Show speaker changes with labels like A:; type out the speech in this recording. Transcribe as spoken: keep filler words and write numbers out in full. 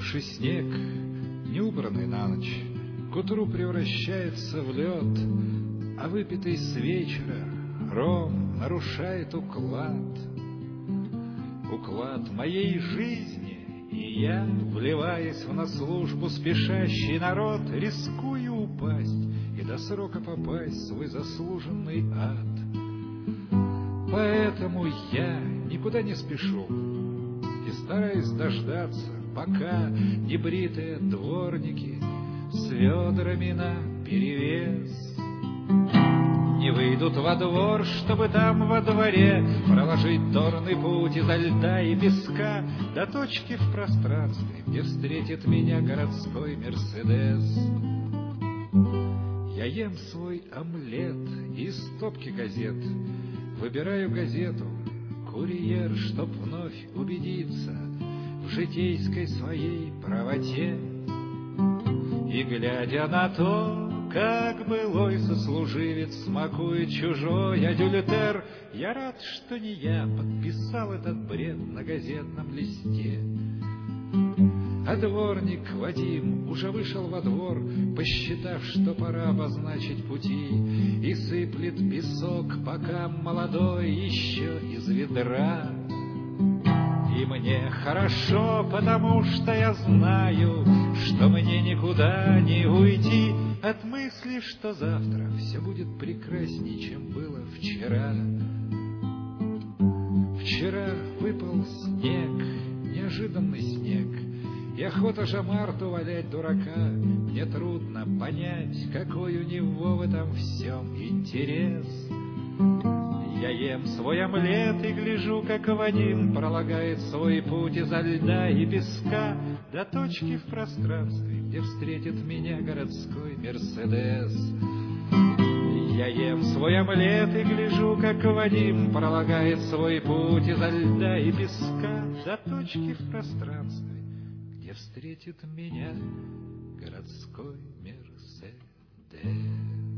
A: Выпавший снег, не убранный на ночь, к утру превращается в лед, а выпитый с вечера ром нарушает уклад. Уклад моей жизни, и я, вливаясь в на службу спешащий народ, рискую упасть и до срока попасть в свой заслуженный ад. Поэтому я никуда не спешу и стараюсь дождаться, пока небритые дворники с ведрами наперевес не выйдут во двор, чтобы там во дворе проложить торный путь изо льда и песка до точки в пространстве, где встретит меня городской Мерседес. Я ем свой омлет из стопки газет, выбираю газету «Курьер», чтоб вновь убедиться в житейской своей правоте. И, глядя на то, как былой сослуживец смакует чужой адюльтер, я рад, что не я подписал этот бред на газетном листе. А дворник Вадим уже вышел во двор, посчитав, что пора обозначить пути, и сыплет песок, пока молодой, еще из ведра. И мне хорошо, потому что я знаю, что мне никуда не уйти от мысли, что завтра все будет прекрасней, чем было вчера. Вчера выпал снег, неожиданный снег, и охота же Марту валять дурака. Мне трудно понять, какой у него в этом всем интерес. Я ем свой омлет и гляжу, как Вадим пролагает свой путь изо льда и песка до точки в пространстве, где встретит меня городской Мерседес. Я ем свой омлет и гляжу, как Вадим пролагает свой путь изо льда и песка до точки в пространстве, где встретит меня городской Мерседес.